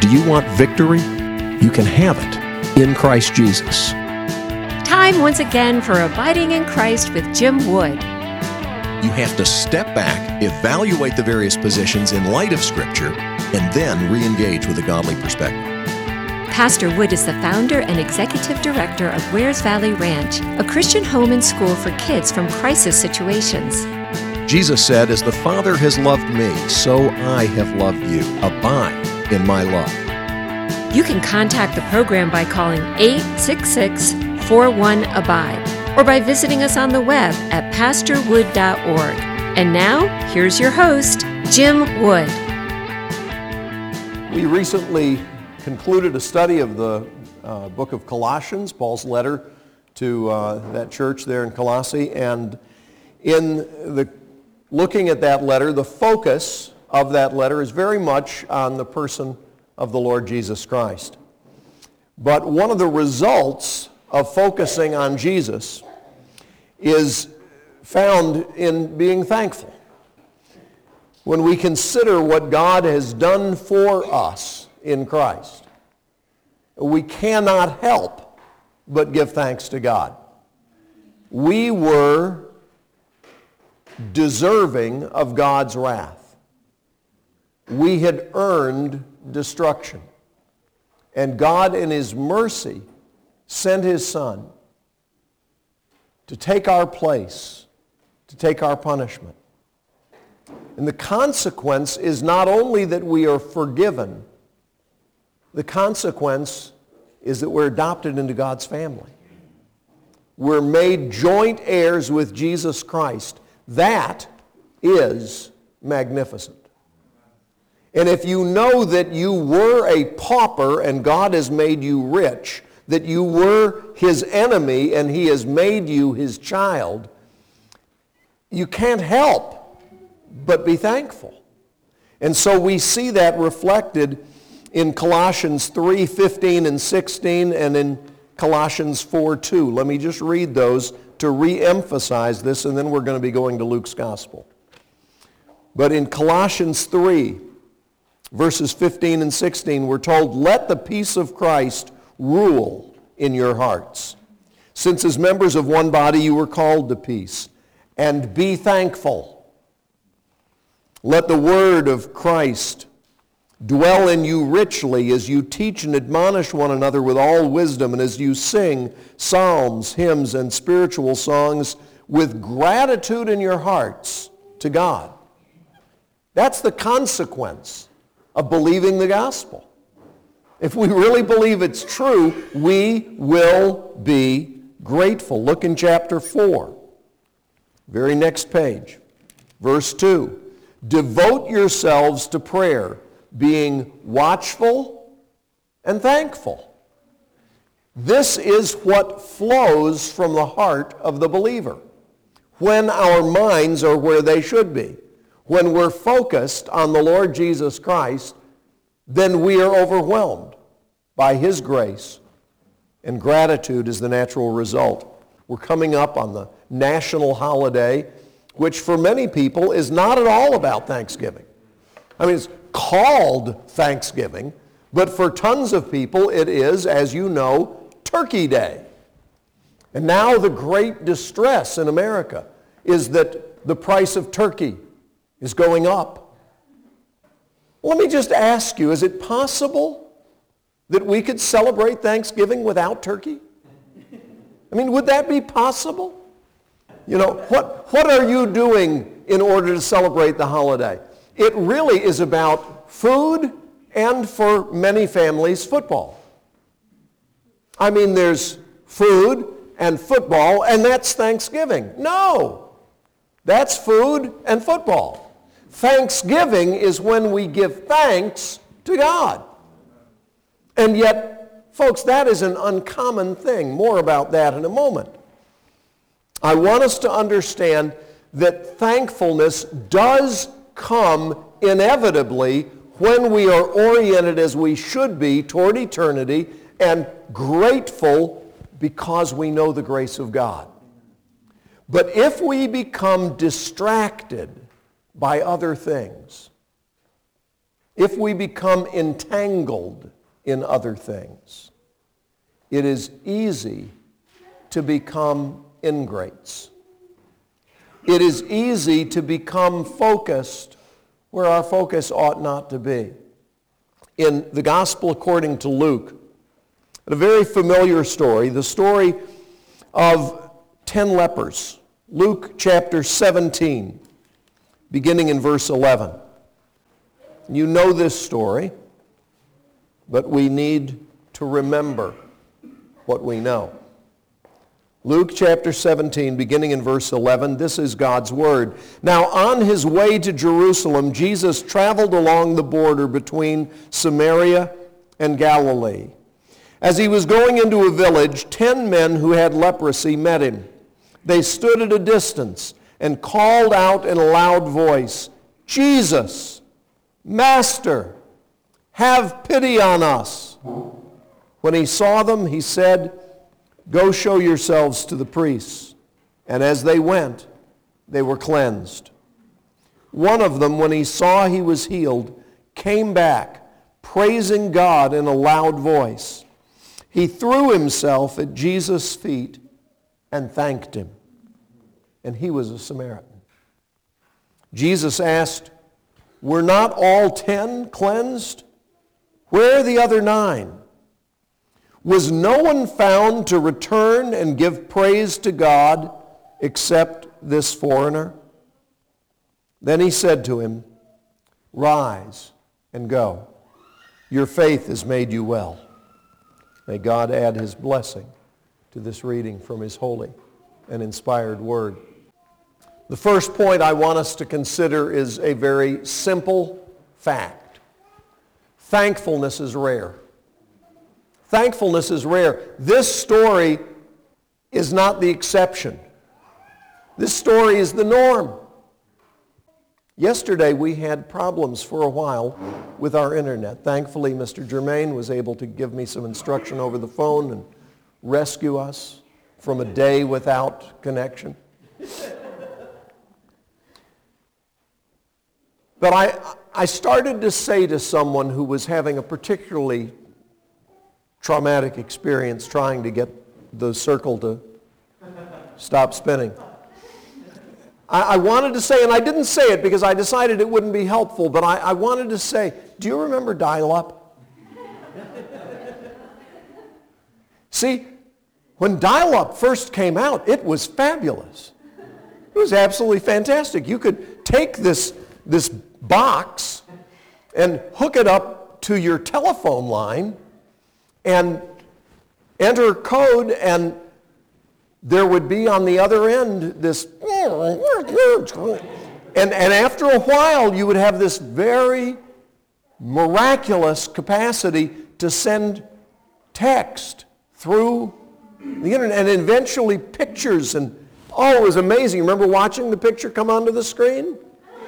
Do you want victory? You can have it in Christ Jesus. Time once again for Abiding in Christ with Jim Wood. You have to step back, evaluate the various positions in light of Scripture, and then re-engage with a godly perspective. Pastor Wood is the founder and executive director of Wares Valley Ranch, a Christian home and school for kids from crisis situations. Jesus said, "As the Father has loved me, so I have loved you. Abide in my love." You can contact the program by calling 866-41-ABIDE or by visiting us on the web at pastorwood.org. And now, here's your host, Jim Wood. We recently concluded a study of the book of Colossians, Paul's letter to that church there in Colossae, and in looking at that letter, the focus of that letter is very much on the person of the Lord Jesus Christ. But one of the results of focusing on Jesus is found in being thankful. When we consider what God has done for us in Christ, we cannot help but give thanks to God. We were deserving of God's wrath. We had earned destruction. And God in His mercy sent His Son to take our place, to take our punishment. And the consequence is not only that we are forgiven, the consequence is that we're adopted into God's family. We're made joint heirs with Jesus Christ. That is magnificent. And if you know that you were a pauper and God has made you rich, that you were His enemy and He has made you His child, you can't help but be thankful. And so we see that reflected in Colossians 3:15 and 16 and in Colossians 4:2. Let me just read those to re-emphasize this, and then we're going to be going to Luke's Gospel. But in Colossians 3, verses 15 and 16, we're told, "Let the peace of Christ rule in your hearts. Since as members of one body you were called to peace, and be thankful. Let the word of Christ dwell in you richly as you teach and admonish one another with all wisdom, and as you sing psalms, hymns, and spiritual songs with gratitude in your hearts to God." That's the consequence of believing the gospel. If we really believe it's true, we will be grateful. Look in chapter 4, very next page, verse 2. "Devote yourselves to prayer, being watchful and thankful." This is what flows from the heart of the believer when our minds are where they should be. When we're focused on the Lord Jesus Christ, then we are overwhelmed by His grace, and gratitude is the natural result. We're coming up on the national holiday, which for many people is not at all about Thanksgiving. I mean, it's called Thanksgiving, but for tons of people it is, as you know, Turkey Day. And now the great distress in America is that the price of turkey is going up. Let me just ask you, is it possible that we could celebrate Thanksgiving without turkey? I mean, would that be possible? You know, what are you doing in order to celebrate the holiday? It really is about food and, for many families, football. I mean, there's food and football, and that's Thanksgiving. No, that's food and football. Thanksgiving is when we give thanks to God. And yet, folks, that is an uncommon thing. More about that in a moment. I want us to understand that thankfulness does come inevitably when we are oriented as we should be toward eternity and grateful because we know the grace of God. But if we become distracted by other things, if we become entangled in other things, it is easy to become ingrates. It is easy to become focused where our focus ought not to be. In the Gospel according to Luke, a very familiar story, the story of 10 lepers. Luke chapter 17, beginning in verse 11. You know this story, but we need to remember what we know. Luke chapter 17, beginning in verse 11, this is God's word. Now on his way to Jerusalem, Jesus traveled along the border between Samaria and Galilee. As he was going into a village, 10 men who had leprosy met him. They stood at a distance and called out in a loud voice, Jesus, Master, have pity on us. When he saw them, he said, Go show yourselves to the priests. And as they went, they were cleansed. One of them, when he saw he was healed, came back, praising God in a loud voice. He threw himself at Jesus' feet and thanked him. And he was a Samaritan. Jesus asked, Were not all 10 cleansed? Where are the other 9? Was no one found to return and give praise to God except this foreigner? Then he said to him, Rise and go. Your faith has made you well. May God add his blessing to this reading from his holy and inspired word. The first point I want us to consider is a very simple fact. Thankfulness is rare. Thankfulness is rare. This story is not the exception. This story is the norm. Yesterday we had problems for a while with our internet. Thankfully, Mr. Germain was able to give me some instruction over the phone and rescue us from a day without connection. But I started to say to someone who was having a particularly traumatic experience trying to get the circle to stop spinning. I wanted to say, and I didn't say it because I decided it wouldn't be helpful, but I wanted to say, do you remember dial-up? See, when dial-up first came out, it was fabulous. It was absolutely fantastic. You could take this box and hook it up to your telephone line and enter a code, and there would be on the other end this, and after a while you would have this very miraculous capacity to send text through the internet, and eventually pictures, and it was amazing. Remember watching the picture come onto the screen?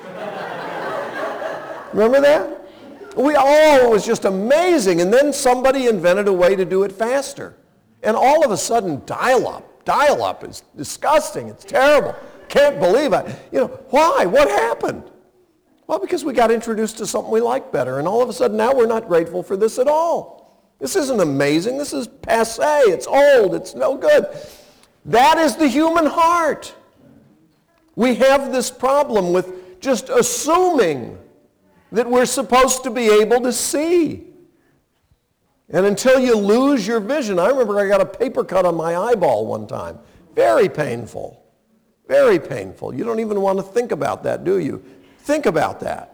Remember that? It was just amazing. And then somebody invented a way to do it faster. And all of a sudden, dial-up is disgusting. It's terrible. Can't believe it. Why? What happened? Well, because we got introduced to something we like better. And all of a sudden, now we're not grateful for this at all. This isn't amazing. This is passé. It's old. It's no good. That is the human heart. We have this problem with just assuming that we're supposed to be able to see. And until you lose your vision, I remember I got a paper cut on my eyeball one time. Very painful. Very painful. You don't even want to think about that, do you? Think about that.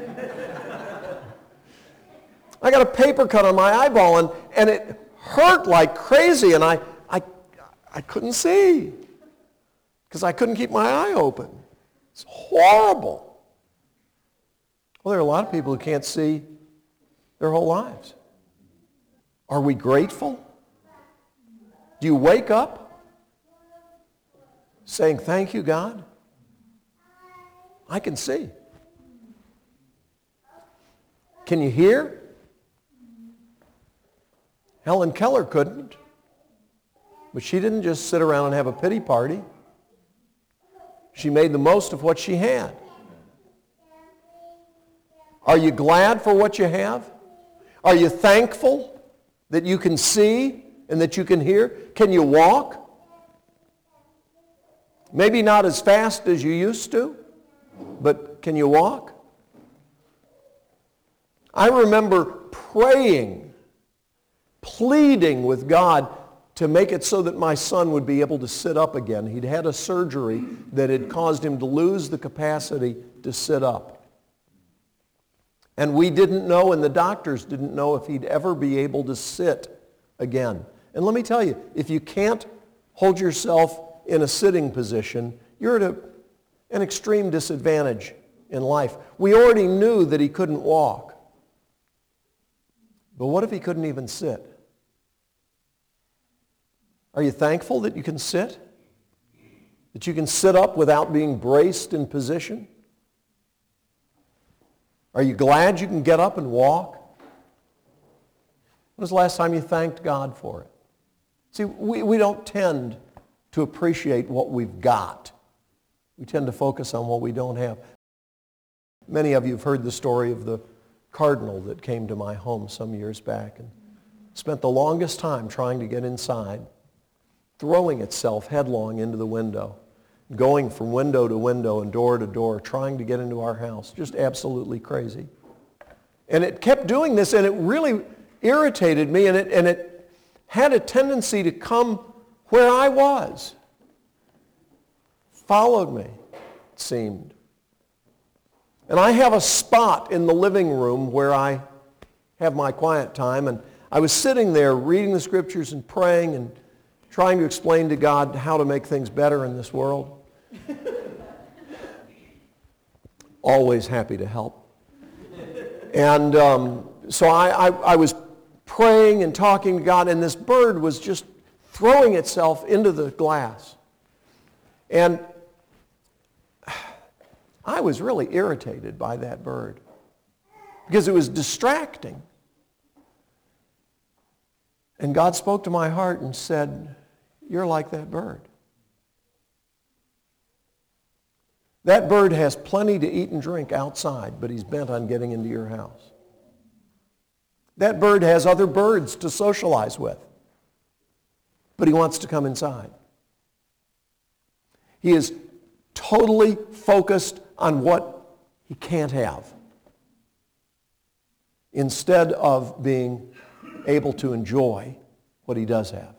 I got a paper cut on my eyeball, and it hurt like crazy, and I couldn't see because I couldn't keep my eye open. It's horrible. Well, there are a lot of people who can't see their whole lives. Are we grateful? Do you wake up saying, thank you, God? I can see. Can you hear? Helen Keller couldn't. But she didn't just sit around and have a pity party. She made the most of what she had. Are you glad for what you have? Are you thankful that you can see and that you can hear? Can you walk? Maybe not as fast as you used to, but can you walk? I remember praying, pleading with God to make it so that my son would be able to sit up again. He'd had a surgery that had caused him to lose the capacity to sit up. And we didn't know, and the doctors didn't know, if he'd ever be able to sit again. And let me tell you, if you can't hold yourself in a sitting position, you're at an extreme disadvantage in life. We already knew that he couldn't walk. But what if he couldn't even sit? Are you thankful that you can sit? That you can sit up without being braced in position? Are you glad you can get up and walk? When was the last time you thanked God for it? See, we don't tend to appreciate what we've got. We tend to focus on what we don't have. Many of you have heard the story of the cardinal that came to my home some years back and spent the longest time trying to get inside, throwing itself headlong into the window, going from window to window and door to door, trying to get into our house. Just absolutely crazy. And it kept doing this, and it really irritated me, and it had a tendency to come where I was. Followed me, it seemed. And I have a spot in the living room where I have my quiet time, and I was sitting there reading the scriptures and praying and trying to explain to God how to make things better in this world. Always happy to help. And so I was praying and talking to God, and this bird was just throwing itself into the glass. And I was really irritated by that bird because it was distracting. And God spoke to my heart and said, "You're like that bird. That bird has plenty to eat and drink outside, but he's bent on getting into your house. That bird has other birds to socialize with, but he wants to come inside. He is totally focused on what he can't have, instead of being able to enjoy what he does have."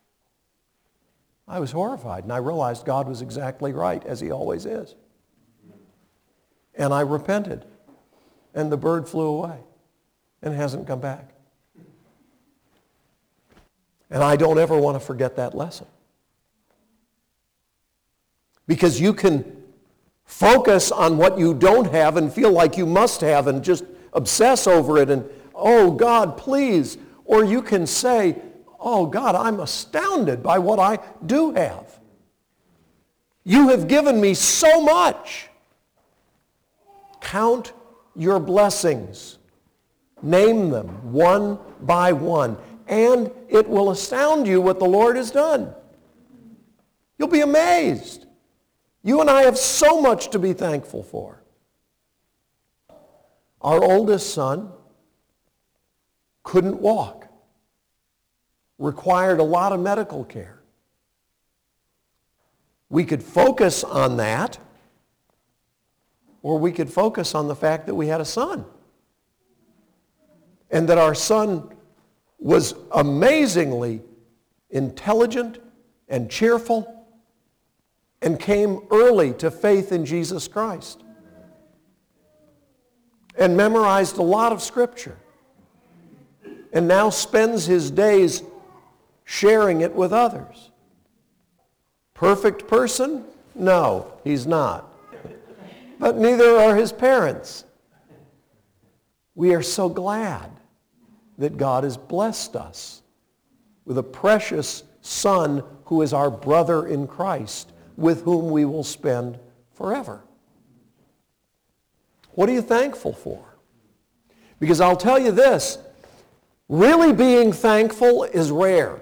I was horrified, and I realized God was exactly right, as he always is. And I repented, and the bird flew away and hasn't come back. And I don't ever want to forget that lesson. Because you can focus on what you don't have and feel like you must have and just obsess over it and, "Oh, God, please." Or you can say, "Oh, God, I'm astounded by what I do have. You have given me so much." Count your blessings. Name them one by one. And it will astound you what the Lord has done. You'll be amazed. You and I have so much to be thankful for. Our oldest son couldn't walk. Required a lot of medical care. We could focus on that, or we could focus on the fact that we had a son. And that our son was amazingly intelligent and cheerful and came early to faith in Jesus Christ and memorized a lot of Scripture and now spends his days sharing it with others. Perfect person? No, he's not. But neither are his parents. We are so glad that God has blessed us with a precious son who is our brother in Christ, with whom we will spend forever. What are you thankful for? Because I'll tell you this, really being thankful is rare.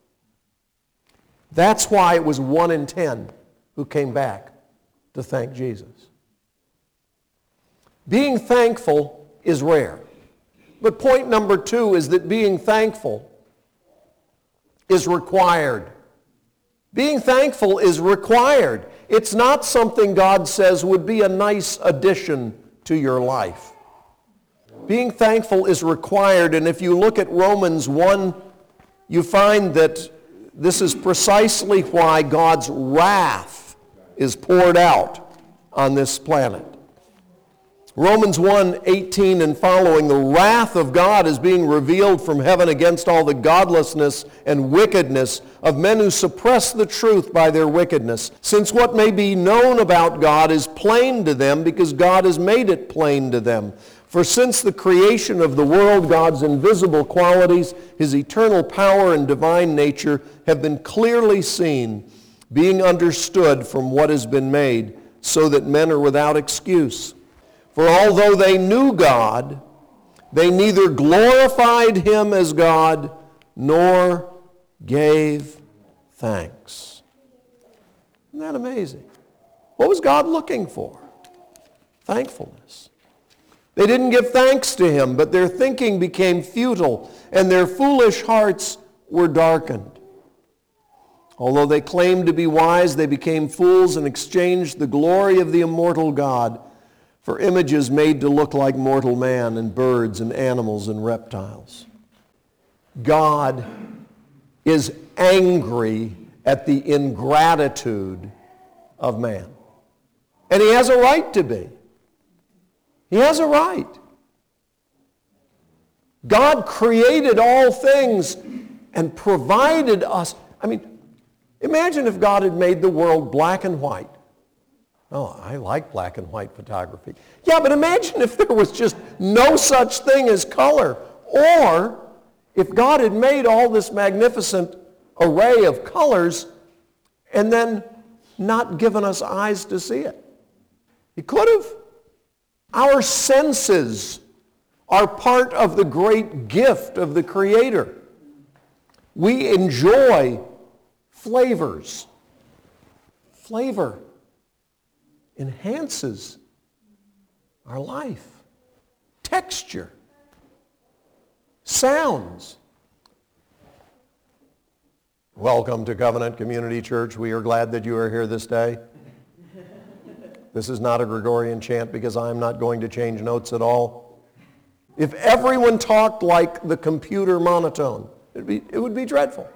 That's why it was 1 in 10 who came back to thank Jesus. Being thankful is rare. But point number 2 is that being thankful is required. Being thankful is required. It's not something God says would be a nice addition to your life. Being thankful is required, and if you look at Romans 1, you find that this is precisely why God's wrath is poured out on this planet. Romans 1:18 and following, the wrath of God is being revealed from heaven against all the godlessness and wickedness of men who suppress the truth by their wickedness, since what may be known about God is plain to them because God has made it plain to them. For since the creation of the world, God's invisible qualities, his eternal power and divine nature have been clearly seen, being understood from what has been made, so that men are without excuse. For although they knew God, they neither glorified him as God nor gave thanks. Isn't that amazing? What was God looking for? Thankfulness. They didn't give thanks to him, but their thinking became futile, and their foolish hearts were darkened. Although they claimed to be wise, they became fools and exchanged the glory of the immortal God for images made to look like mortal man and birds and animals and reptiles. God is angry at the ingratitude of man. And he has a right to be. He has a right. God created all things and provided us. I mean, imagine if God had made the world black and white. Oh, I like black and white photography. Yeah, but imagine if there was just no such thing as color. Or if God had made all this magnificent array of colors and then not given us eyes to see it. He could have. Our senses are part of the great gift of the Creator. We enjoy flavors. Flavor enhances our life. Texture. Sounds. Welcome to Covenant Community Church. We are glad that you are here this day. This is not a Gregorian chant because I'm not going to change notes at all. If everyone talked like the computer monotone, it would be dreadful.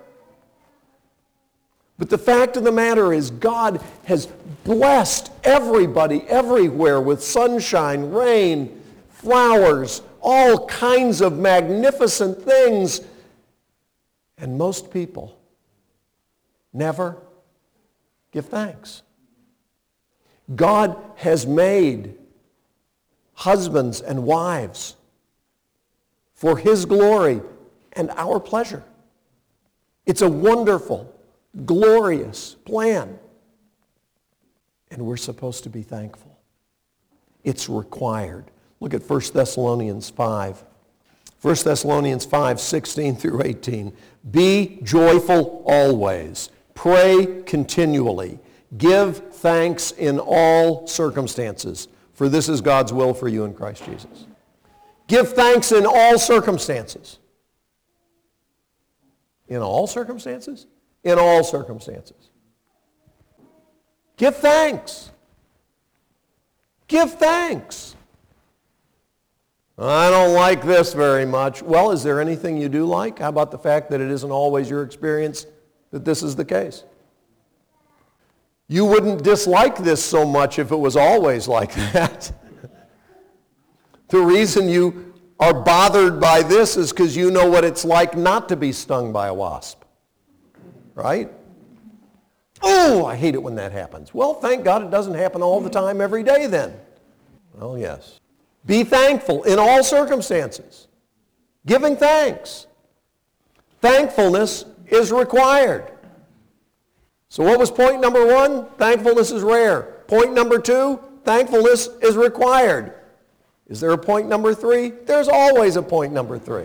But the fact of the matter is God has blessed everybody everywhere with sunshine, rain, flowers, all kinds of magnificent things. And most people never give thanks. God has made husbands and wives for his glory and our pleasure. It's a wonderful, glorious plan. And we're supposed to be thankful. It's required. Look at 1 Thessalonians 5. 1 Thessalonians 5, 16 through 18. Be joyful always. Pray continually. Give thanks in all circumstances, for this is God's will for you in Christ Jesus. Give thanks in all circumstances. In all circumstances? In all circumstances. Give thanks. Give thanks. I don't like this very much. Well, is there anything you do like? How about the fact that it isn't always your experience that this is the case? You wouldn't dislike this so much if it was always like that. The reason you are bothered by this is because you know what it's like not to be stung by a wasp. Right? Oh, I hate it when that happens. Well, thank God it doesn't happen all the time every day then. Well, yes. Be thankful in all circumstances. Giving thanks. Thankfulness is required. So what was point number 1? Thankfulness is rare. Point number 2, thankfulness is required. Is there a point number 3? There's always a point number 3.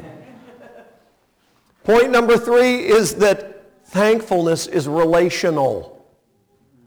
Point number 3 is that thankfulness is relational.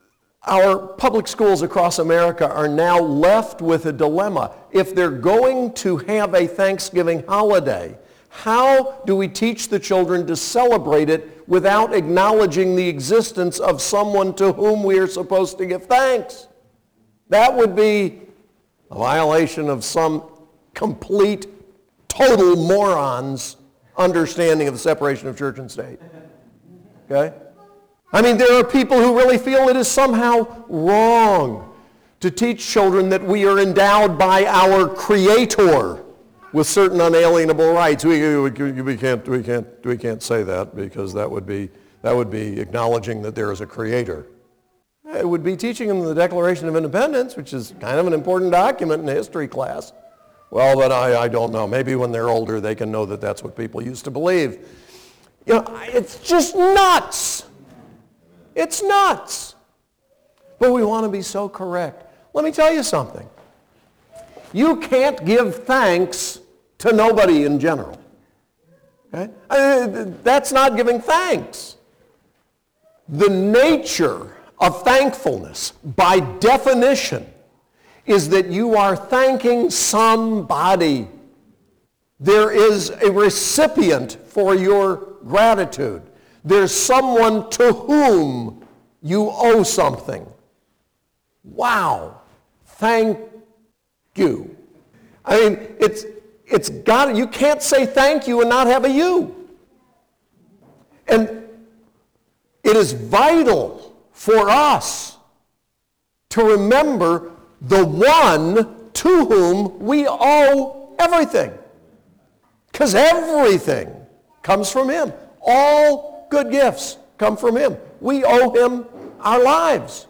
Our public schools across America are now left with a dilemma. If they're going to have a Thanksgiving holiday, how do we teach the children to celebrate it without acknowledging the existence of someone to whom we are supposed to give thanks? That would be a violation of some complete, total moron's understanding of the separation of church and state. Okay? I mean, there are people who really feel it is somehow wrong to teach children that we are endowed by our Creator with certain unalienable rights. We can't say that because that would be acknowledging that there is a Creator. It would be teaching them the Declaration of Independence, which is kind of an important document in a history class. Well, but I don't know. Maybe when they're older they can know that that's what people used to believe. You know, it's just nuts. It's nuts. But we want to be so correct. Let me tell you something. You can't give thanks to nobody in general. Okay? That's not giving thanks. The nature of thankfulness, by definition, is that you are thanking somebody. There is a recipient for your gratitude. There's someone to whom you owe something. Wow. Thank you. I mean, it's got, you can't say thank you and not have a you. And it is vital for us to remember the one to whom we owe everything. Because everything comes from him. All good gifts come from him. We owe him our lives.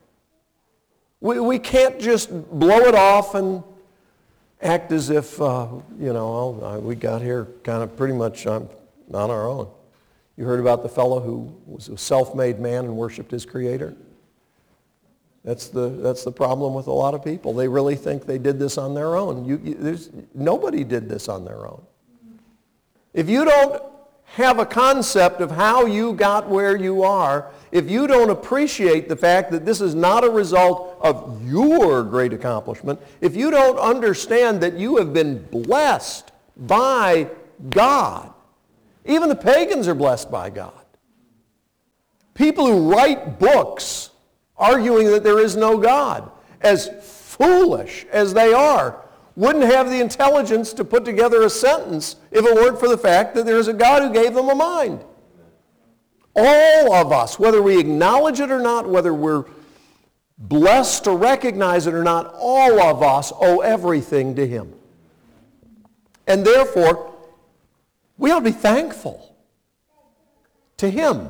We can't just blow it off and act as if, we got here kind of pretty much on our own. You heard about the fellow who was a self-made man and worshiped his Creator? That's the problem with a lot of people. They really think they did this on their own. Nobody did this on their own. If you don't have a concept of how you got where you are, if you don't appreciate the fact that this is not a result of your great accomplishment, if you don't understand that you have been blessed by God, even the pagans are blessed by God. People who write books arguing that there is no God, as foolish as they are, wouldn't have the intelligence to put together a sentence if it weren't for the fact that there is a God who gave them a mind. All of us, whether we acknowledge it or not, whether we're blessed to recognize it or not, all of us owe everything to him. And therefore, we ought to be thankful to him.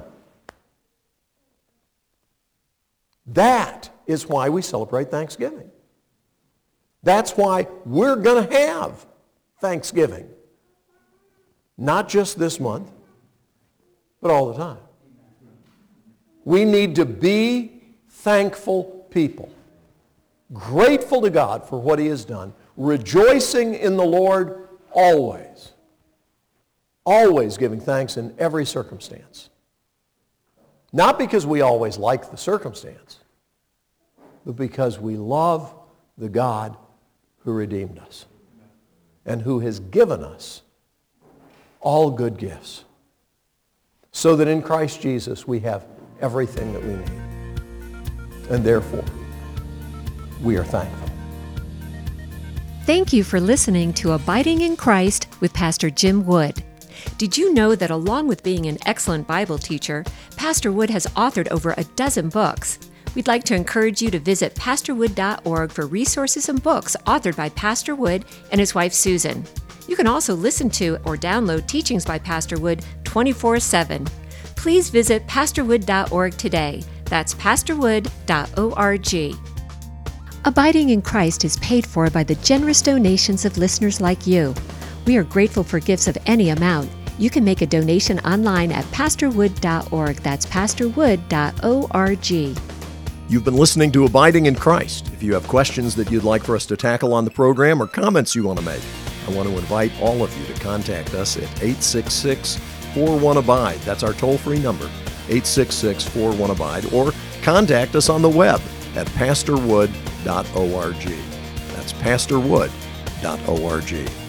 That is why we celebrate Thanksgiving. That's why we're going to have Thanksgiving. Not just this month, but all the time. We need to be thankful people. Grateful to God for what he has done. Rejoicing in the Lord always. Always giving thanks in every circumstance. Not because we always like the circumstance, but because we love the God who redeemed us and who has given us all good gifts, so that in Christ Jesus we have everything that we need. And therefore, we are thankful. Thank you for listening to Abiding in Christ with Pastor Jim Wood. Did you know that along with being an excellent Bible teacher, Pastor Wood has authored over a dozen books? We'd like to encourage you to visit pastorwood.org for resources and books authored by Pastor Wood and his wife Susan. You can also listen to or download teachings by Pastor Wood 24/7. Please visit pastorwood.org today. That's pastorwood.org. Abiding in Christ is paid for by the generous donations of listeners like you. We are grateful for gifts of any amount. You can make a donation online at pastorwood.org. That's pastorwood.org. You've been listening to Abiding in Christ. If you have questions that you'd like for us to tackle on the program or comments you want to make, I want to invite all of you to contact us at 866-41-ABIDE. That's our toll-free number, 866-41-ABIDE. Or contact us on the web at pastorwood.org. That's pastorwood.org.